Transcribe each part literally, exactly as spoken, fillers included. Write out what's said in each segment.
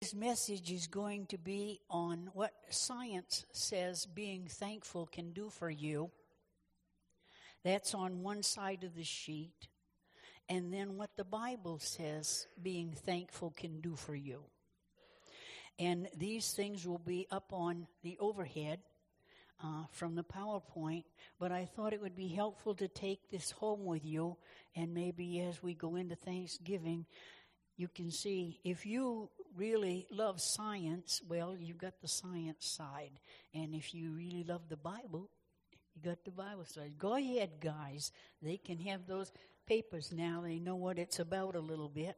This message is going to be on what science says being thankful can do for you. That's on one side of the sheet. And then what the Bible says being thankful can do for you. And these things will be up on the overhead uh, from the PowerPoint. But I thought it would be helpful to take this home with you. And maybe as we go into Thanksgiving, you can see if you really love science, well, you've got the science side. And if you really love the Bible, you got the Bible side. Go ahead, guys. They can have those papers now. They know what it's about a little bit.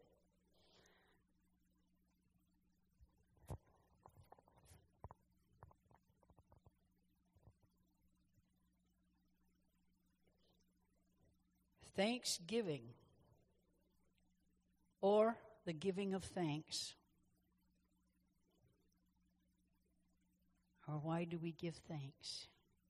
Thanksgiving, or the giving of thanks. Or why do we give thanks?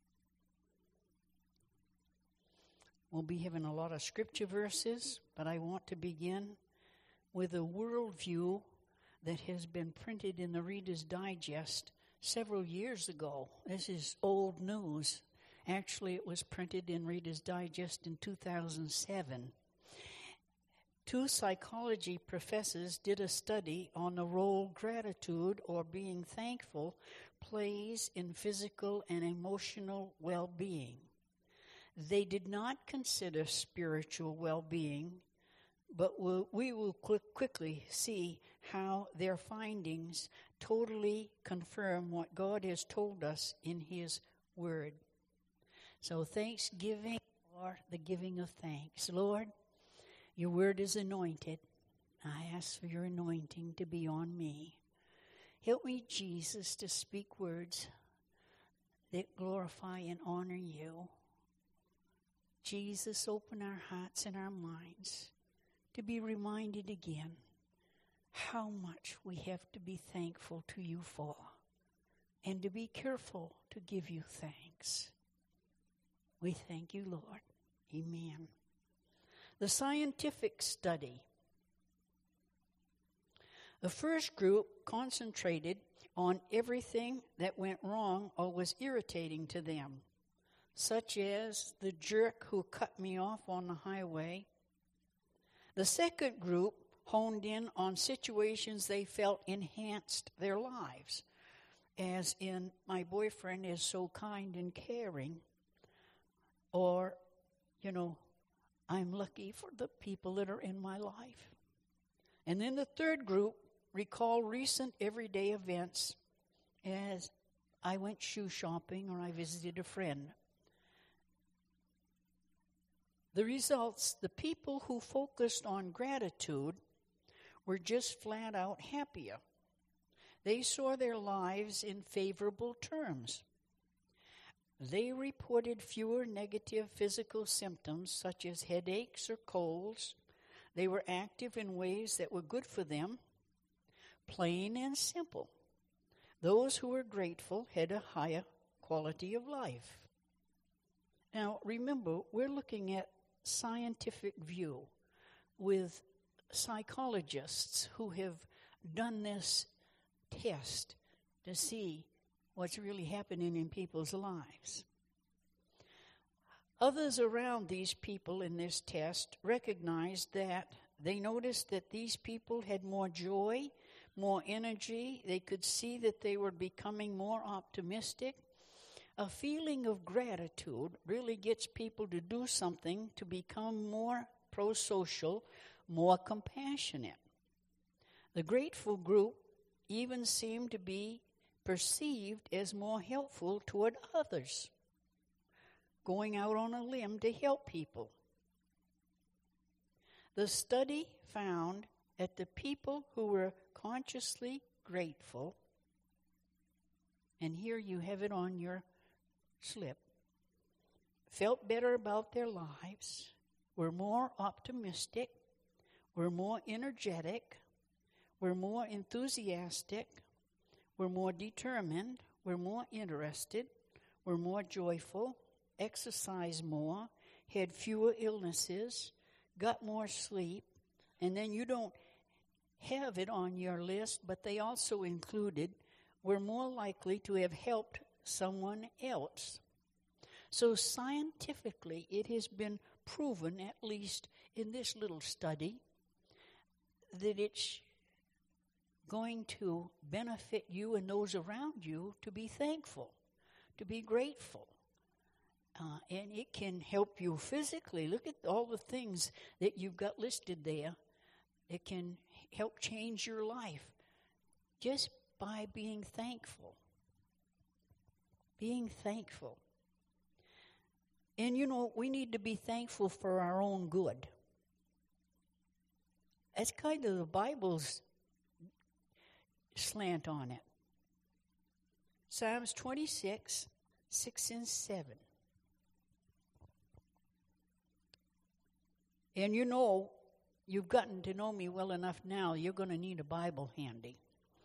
We'll be having a lot of scripture verses, but I want to begin with a worldview that has been printed in the Reader's Digest several years ago. This is old news. Actually, it was printed in Reader's Digest in two thousand seven. Two psychology professors did a study on the role gratitude or being thankful plays in physical and emotional well-being. They did not consider spiritual well-being, but we'll, we will quick, quickly see how their findings totally confirm what God has told us in His Word. So thanksgiving, or the giving of thanks. Lord, your word is anointed. I ask for your anointing to be on me. Help me, Jesus, to speak words that glorify and honor you. Jesus, open our hearts and our minds to be reminded again how much we have to be thankful to you for, and to be careful to give you thanks. We thank you, Lord. Amen. The scientific study. The first group concentrated on everything that went wrong or was irritating to them, such as the jerk who cut me off on the highway. The second group honed in on situations they felt enhanced their lives, as in, my boyfriend is so kind and caring, or, you know, I'm lucky for the people that are in my life. And then the third group recall recent everyday events, as I went shoe shopping or I visited a friend. The results, the people who focused on gratitude were just flat out happier. They saw their lives in favorable terms. They reported fewer negative physical symptoms such as headaches or colds. They were active in ways that were good for them. Plain and simple. Those who were grateful had a higher quality of life. Now, remember, we're looking at scientific view with psychologists who have done this test to see what's really happening in people's lives. Others around these people in this test recognized that they noticed that these people had more joy, more energy. They could see that they were becoming more optimistic. A feeling of gratitude really gets people to do something to become more pro-social, more compassionate. The grateful group even seemed to be perceived as more helpful toward others, going out on a limb to help people. The study found that the people who were consciously grateful, and here you have it on your slip, felt better about their lives, were more optimistic, were more energetic, were more enthusiastic, were more determined, were more interested, were more joyful, exercised more, had fewer illnesses, got more sleep, and then you don't have it on your list, but they also included, we're more likely to have helped someone else. So scientifically, it has been proven, at least in this little study, that it's going to benefit you and those around you to be thankful, to be grateful. Uh, and it can help you physically. Look at all the things that you've got listed there. It can help change your life just by being thankful. Being thankful. And you know, we need to be thankful for our own good. That's kind of the Bible's slant on it. Psalms twenty-six, six and seven. And you know, you've gotten to know me well enough now, you're going to need a Bible handy.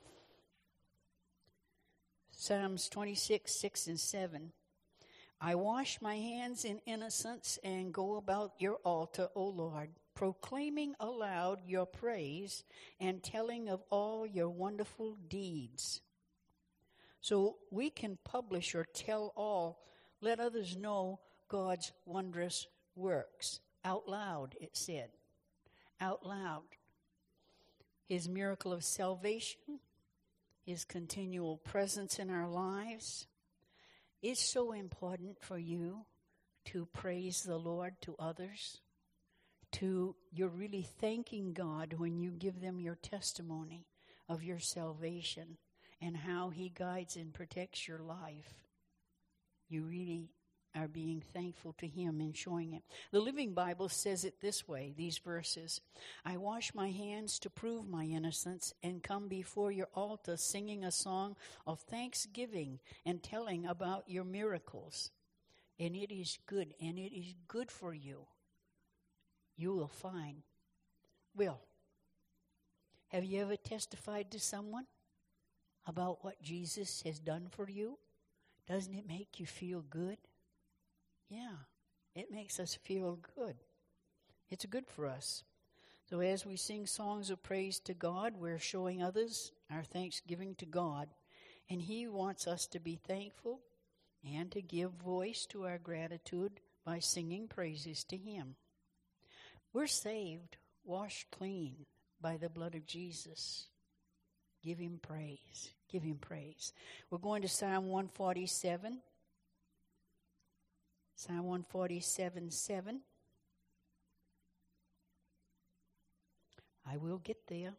Psalms twenty-six, six and seven. I wash my hands in innocence and go about your altar, O Lord, proclaiming aloud your praise and telling of all your wonderful deeds. So we can publish or tell all, let others know God's wondrous works. Out loud, it said. Out loud. His miracle of salvation, His continual presence in our lives. It's so important for you to praise the Lord to others. To you're really thanking God when you give them your testimony of your salvation and how He guides and protects your life. You really are being thankful to Him and showing it. The Living Bible says it this way, these verses. I wash my hands to prove my innocence and come before your altar singing a song of thanksgiving and telling about your miracles. And it is good, and it is good for you. You will find. Well, have you ever testified to someone about what Jesus has done for you? Doesn't it make you feel good? Yeah, it makes us feel good. It's good for us. So as we sing songs of praise to God, we're showing others our thanksgiving to God. And He wants us to be thankful and to give voice to our gratitude by singing praises to Him. We're saved, washed clean by the blood of Jesus. Give Him praise. Give Him praise. We're going to Psalm one forty-seven. Psalm one forty-seven, seven. I will get there.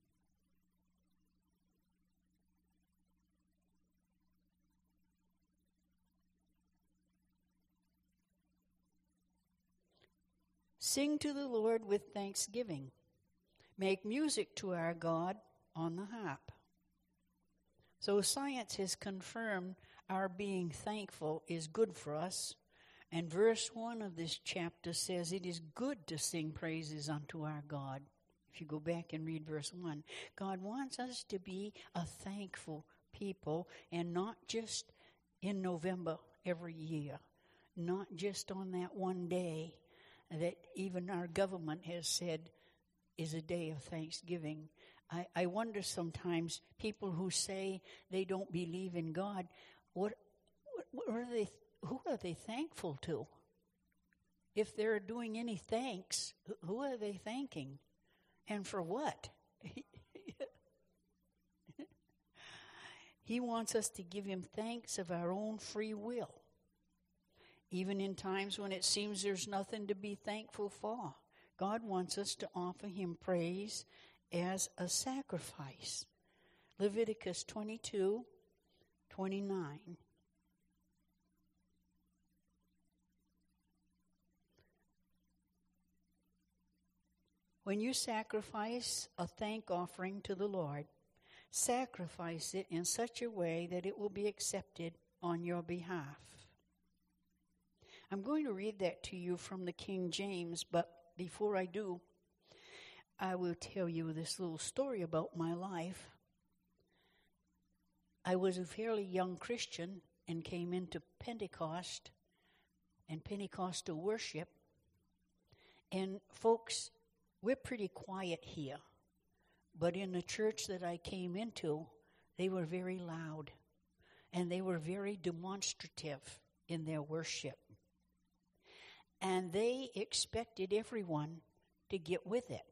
Sing to the Lord with thanksgiving. Make music to our God on the harp. So science has confirmed our being thankful is good for us. And verse one of this chapter says it is good to sing praises unto our God. If you go back and read verse one, God wants us to be a thankful people, and not just in November every year, not just on that one day that even our government has said is a day of thanksgiving. I, I wonder sometimes, people who say they don't believe in God, what, what, what are they, who are they thankful to? If they're doing any thanks, who are they thanking? And for what? He wants us to give Him thanks of our own free will, even in times when it seems there's nothing to be thankful for. God wants us to offer Him praise as a sacrifice. Leviticus twenty-two, twenty-nine. When you sacrifice a thank offering to the Lord, sacrifice it in such a way that it will be accepted on your behalf. I'm going to read that to you from the King James, but before I do, I will tell you this little story about my life. I was a fairly young Christian and came into Pentecost and Pentecostal worship. And folks, we're pretty quiet here. But in the church that I came into, they were very loud. And they were very demonstrative in their worship. And they expected everyone to get with it.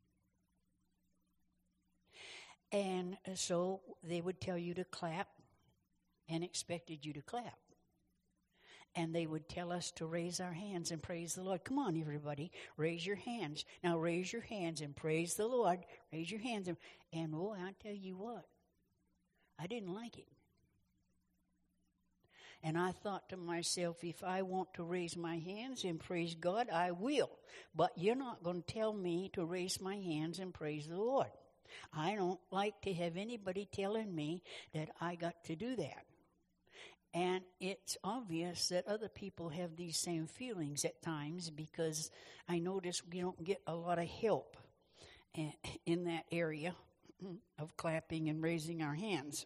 And so they would tell you to clap and expected you to clap. And they would tell us to raise our hands and praise the Lord. Come on, everybody, raise your hands. Now raise your hands and praise the Lord. Raise your hands. And, and boy, I tell you what, I didn't like it. And I thought to myself, if I want to raise my hands and praise God, I will. But you're not going to tell me to raise my hands and praise the Lord. I don't like to have anybody telling me that I got to do that. And it's obvious that other people have these same feelings at times, because I notice we don't get a lot of help in that area of clapping and raising our hands.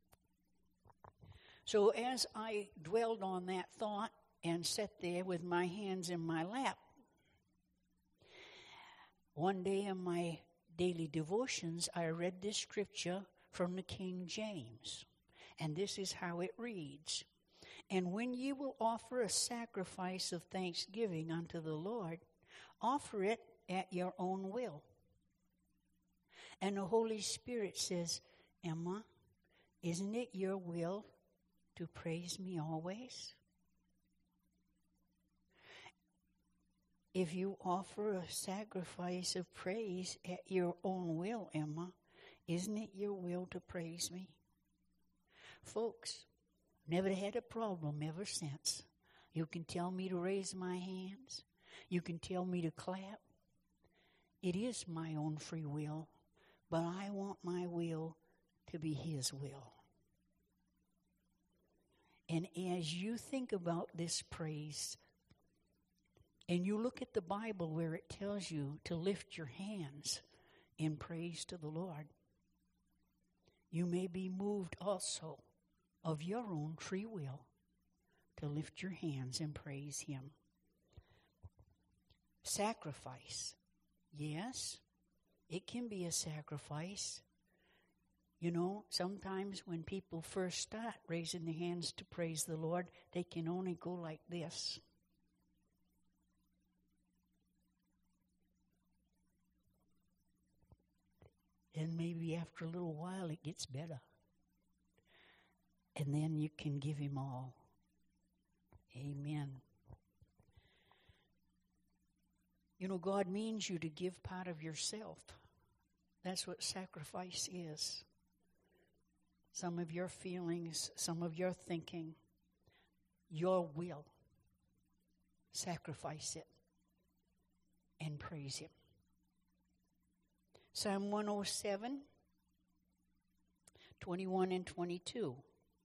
So as I dwelled on that thought and sat there with my hands in my lap, one day in my daily devotions, I read this scripture from the King James. And this is how it reads. And when you will offer a sacrifice of thanksgiving unto the Lord, offer it at your own will. And the Holy Spirit says, Emma, isn't it your will to praise me always? If you offer a sacrifice of praise at your own will, Emma, isn't it your will to praise me? Folks, never had a problem ever since. You can tell me to raise my hands. You can tell me to clap. It is my own free will, but I want my will to be His will. And as you think about this praise, and you look at the Bible where it tells you to lift your hands in praise to the Lord, you may be moved also of your own free will to lift your hands and praise Him. Sacrifice. Yes, it can be a sacrifice. You know, sometimes when people first start raising their hands to praise the Lord, they can only go like this. And maybe after a little while it gets better. And then you can give Him all. Amen. You know, God means you to give part of yourself. That's what sacrifice is. Some of your feelings, some of your thinking, your will. Sacrifice it and praise Him. Psalm one oh seven, twenty-one and twenty-two.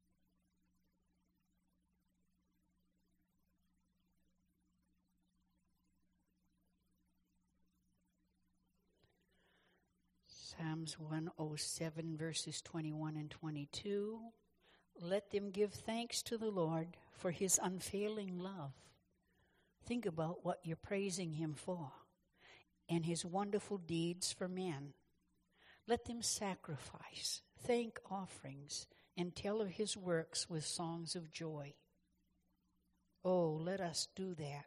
Psalms one oh seven, verses twenty-one and twenty-two. Let them give thanks to the Lord for His unfailing love. Think about what you're praising Him for, and His wonderful deeds for men. Let them sacrifice, thank offerings, and tell of His works with songs of joy. Oh, let us do that.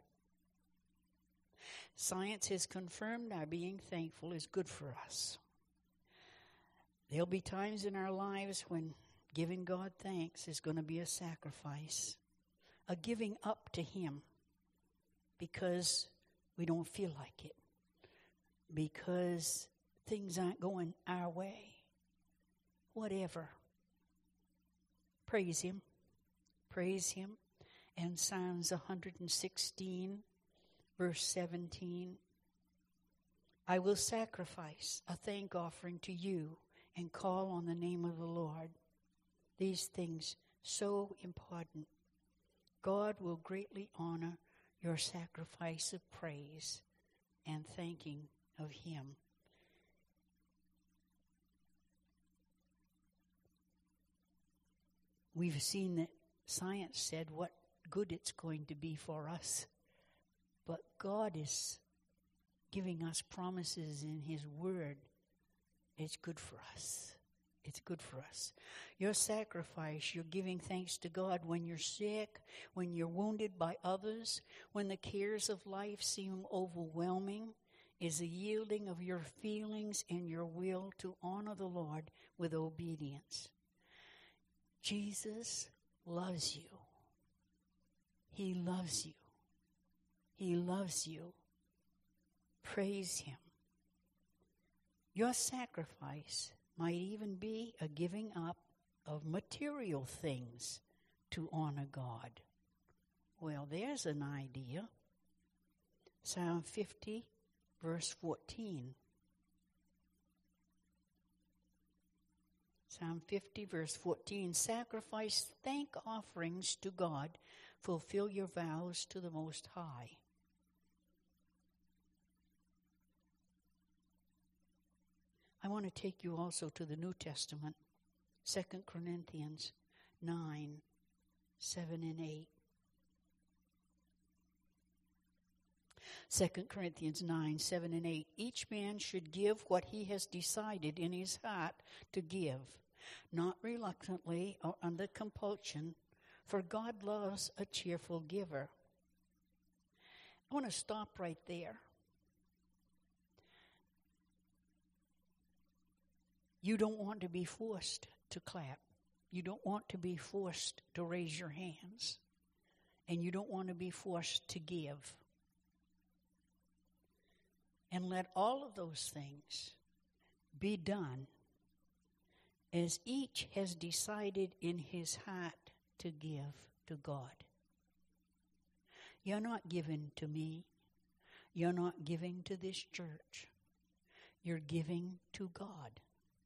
Science has confirmed our being thankful is good for us. There'll be times in our lives when giving God thanks is going to be a sacrifice, a giving up to Him because we don't feel like it, because things aren't going our way. Whatever. Praise Him. Praise Him. And Psalms one sixteen, verse seventeen. I will sacrifice a thank offering to you and call on the name of the Lord. These things so important. God will greatly honor your sacrifice of praise and thanking of Him. We've seen that science said what good it's going to be for us. But God is giving us promises in His Word It's good for us. It's good for us. Your sacrifice, you're giving thanks to God when you're sick, when you're wounded by others, when the cares of life seem overwhelming, is a yielding of your feelings and your will to honor the Lord with obedience. Jesus loves you. He loves you. He loves you. Praise Him. Your sacrifice might even be a giving up of material things to honor God. Well, there's an idea. Psalm fifty, verse fourteen. Psalm fifty, verse fourteen. Sacrifice thank offerings to God. Fulfill your vows to the Most High. I want to take you also to the New Testament, Second Corinthians nine, seven and eight. Second Corinthians nine, seven and eight. Each man should give what he has decided in his heart to give, not reluctantly or under compulsion, for God loves a cheerful giver. I want to stop right there. You don't want to be forced to clap. You don't want to be forced to raise your hands. And you don't want to be forced to give. And let all of those things be done as each has decided in his heart to give to God. You're not giving to me. You're not giving to this church. You're giving to God.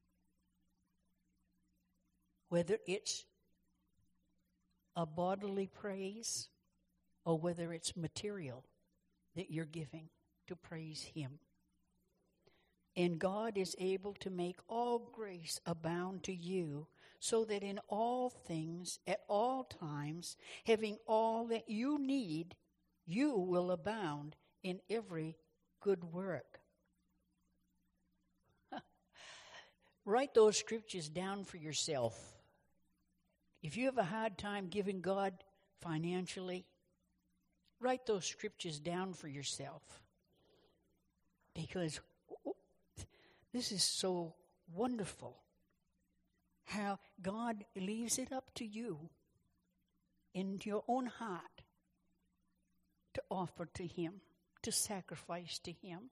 Whether it's a bodily praise or whether it's material that you're giving to praise Him. And God is able to make all grace abound to you, so that in all things, at all times, having all that you need, you will abound in every good work. Write those scriptures down for yourself. If you have a hard time giving God financially, write those scriptures down for yourself. Because this is so wonderful how God leaves it up to you in your own heart to offer to Him, to sacrifice to Him.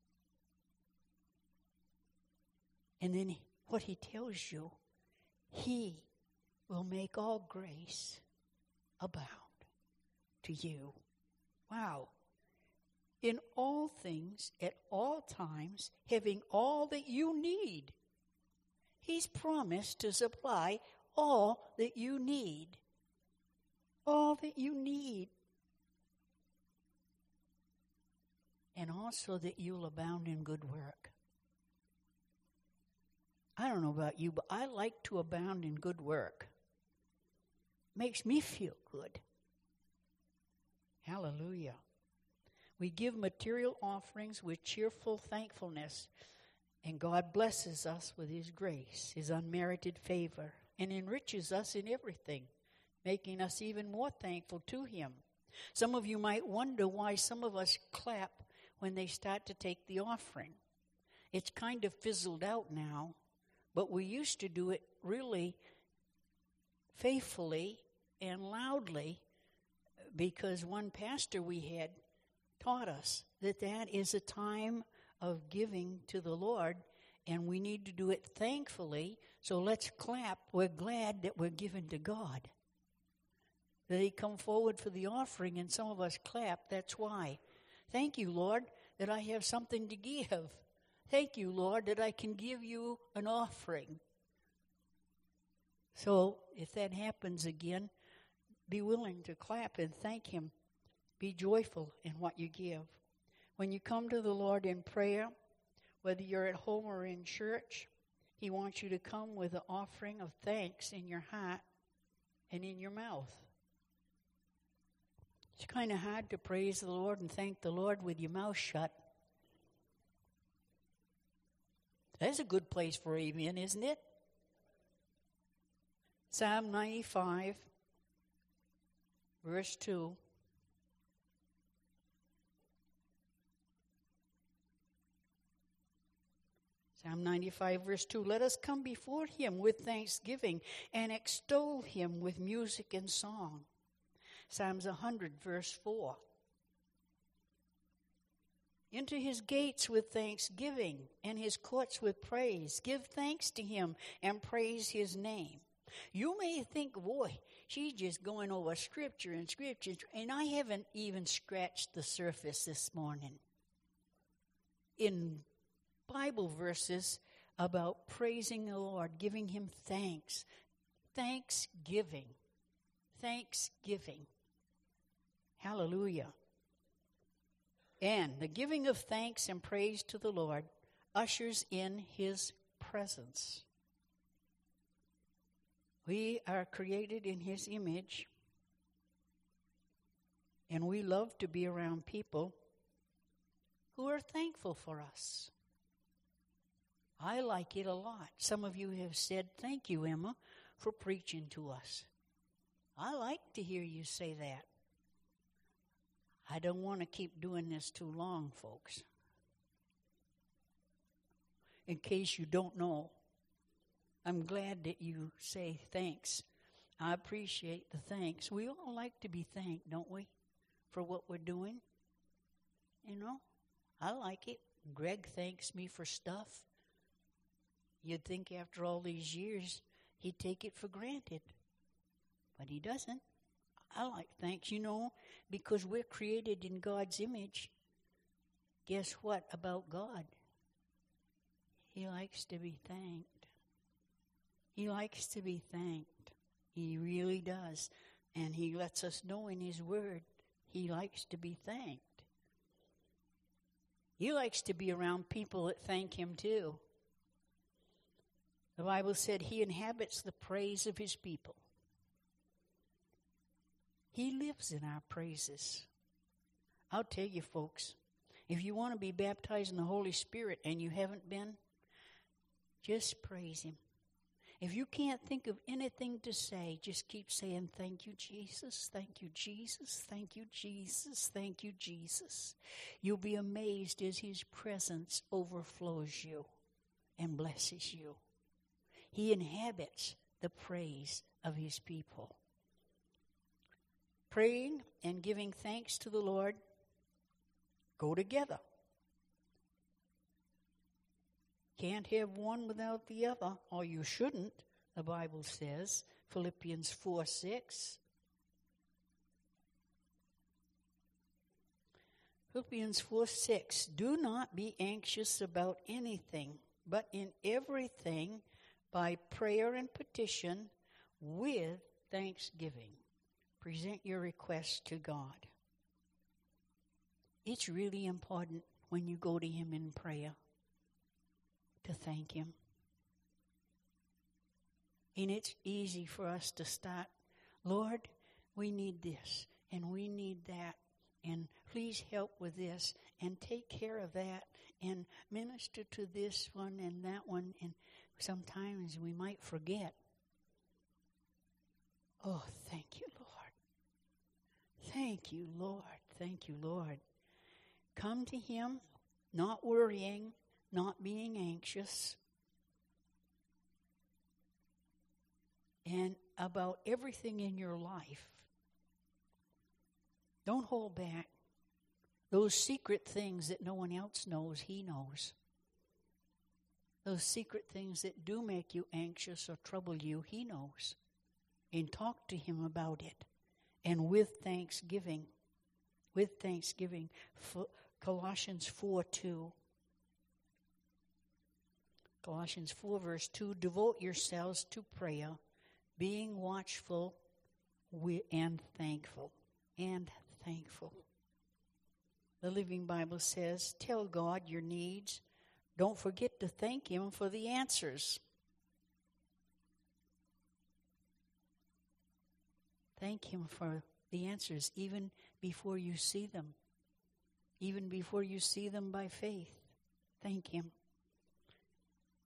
And then what He tells you, He will make all grace abound to you. Wow. In all things, at all times, having all that you need. He's promised to supply all that you need. All that you need. And also that you'll abound in good work. I don't know about you, but I like to abound in good work. Makes me feel good. Hallelujah. We give material offerings with cheerful thankfulness, and God blesses us with His grace, His unmerited favor, and enriches us in everything, making us even more thankful to Him. Some of you might wonder why some of us clap when they start to take the offering. It's kind of fizzled out now, but we used to do it really faithfully and loudly, because one pastor we had taught us that that is a time of giving to the Lord, and we need to do it thankfully. So let's clap. We're glad that we're giving to God. They come forward for the offering, and some of us clap. That's why. Thank you, Lord, that I have something to give. Thank you, Lord, that I can give you an offering. So if that happens again, be willing to clap and thank Him. Be joyful in what you give. When you come to the Lord in prayer, whether you're at home or in church, He wants you to come with an offering of thanks in your heart and in your mouth. It's kind of hard to praise the Lord and thank the Lord with your mouth shut. That's a good place for amen, isn't it? Psalm ninety-five, verse two. Psalm ninety-five, verse two. Let us come before him with thanksgiving and extol him with music and song. Psalms one hundred, verse four. Into his gates with thanksgiving and his courts with praise. Give thanks to him and praise his name. You may think, boy, she's just going over scripture and scripture, and I haven't even scratched the surface this morning. In Bible verses about praising the Lord, giving him thanks, thanksgiving, thanksgiving. Hallelujah. And the giving of thanks and praise to the Lord ushers in his presence. We are created in his image, and we love to be around people who are thankful for us. I like it a lot. Some of you have said, thank you, Emma, for preaching to us. I like to hear you say that. I don't want to keep doing this too long, folks. In case you don't know, I'm glad that you say thanks. I appreciate the thanks. We all like to be thanked, don't we, for what we're doing? You know, I like it. Greg thanks me for stuff. You'd think after all these years, he'd take it for granted. But he doesn't. I like thanks, you know, because we're created in God's image. Guess what about God? He likes to be thanked. He likes to be thanked. He really does. And he lets us know in his word, he likes to be thanked. He likes to be around people that thank him too. The Bible said he inhabits the praise of his people. He lives in our praises. I'll tell you, folks, if you want to be baptized in the Holy Spirit and you haven't been, just praise him. If you can't think of anything to say, just keep saying, thank you, Jesus, thank you, Jesus, thank you, Jesus, thank you, Jesus. You'll be amazed as his presence overflows you and blesses you. He inhabits the praise of his people. Praying and giving thanks to the Lord go together. Can't have one without the other, or you shouldn't, the Bible says, Philippians four six. Philippians four six, do not be anxious about anything, but in everything, by prayer and petition, with thanksgiving, present your requests to God. It's really important when you go to him in prayer to thank him. And it's easy for us to start, Lord, we need this, and we need that, and please help with this, and take care of that, and minister to this one and that one, and sometimes we might forget. Oh, thank you, Lord. Thank you, Lord. Thank you, Lord. Come to him, not worrying, not being anxious, and about everything in your life. Don't hold back. Those secret things that no one else knows, he knows. Those secret things that do make you anxious or trouble you, he knows. And talk to him about it. And with thanksgiving, with thanksgiving, Colossians four two. Colossians four verse two, devote yourselves to prayer, being watchful and thankful. And thankful. The Living Bible says, tell God your needs. Don't forget to thank him for the answers. Thank him for the answers even before you see them. Even before you see them by faith. Thank him.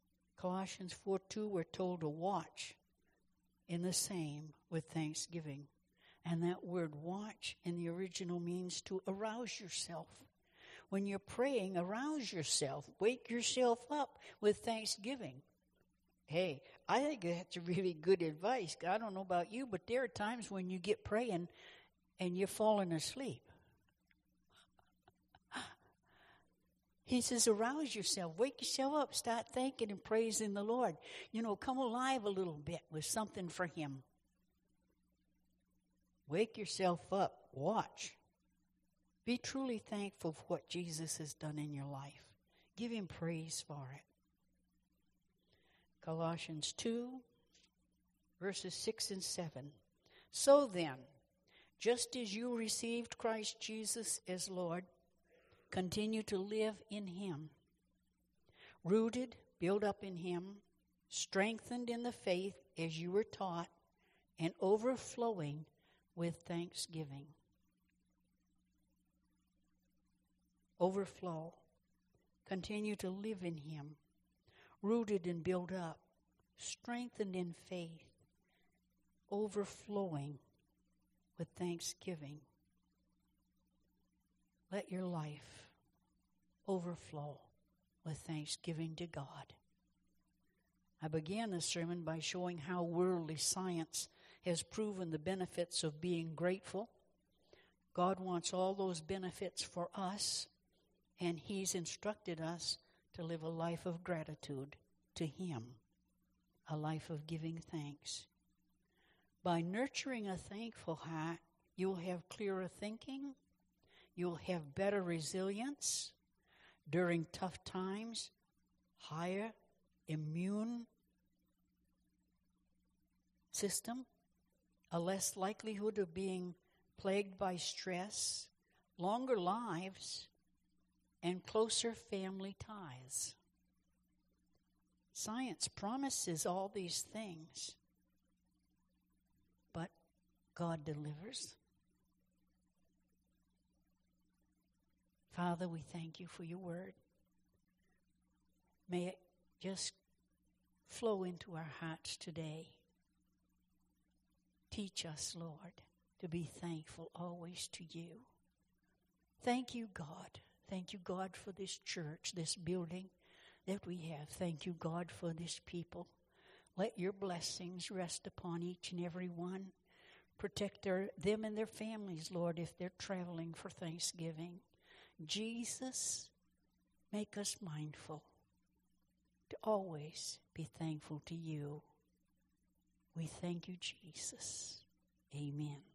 Colossians four two, we're told to watch in the same with thanksgiving. And that word watch in the original means to arouse yourself. When you're praying, arouse yourself. Wake yourself up with thanksgiving. Hey, I think that's really good advice. I don't know about you, but there are times when you get praying and you're falling asleep. He says, arouse yourself. Wake yourself up. Start thanking and praising the Lord. You know, come alive a little bit with something for Him. Wake yourself up. Watch. Be truly thankful for what Jesus has done in your life. Give Him praise for it. Colossians two, verses six and seven. So then, just as you received Christ Jesus as Lord, continue to live in Him, rooted, built up in Him, strengthened in the faith as you were taught, and overflowing with thanksgiving. Overflow. Continue to live in Him, rooted and built up, strengthened in faith, overflowing with thanksgiving. Let your life overflow with thanksgiving to God. I began the sermon by showing how worldly science has proven the benefits of being grateful. God wants all those benefits for us, and He's instructed us to live a life of gratitude to Him, a life of giving thanks. By nurturing a thankful heart, you'll have clearer thinking, you'll have better resilience during tough times, higher immune system, a less likelihood of being plagued by stress, longer lives, and closer family ties. Science promises all these things, but God delivers. Father, we thank You for Your word. May it just flow into our hearts today. Teach us, Lord, to be thankful always to You. Thank You, God. Thank You, God, for this church, this building that we have. Thank You, God, for this people. Let Your blessings rest upon each and every one. Protect their, them and their families, Lord, if they're traveling for Thanksgiving. Jesus, make us mindful to always be thankful to You. We thank You, Jesus. Amen.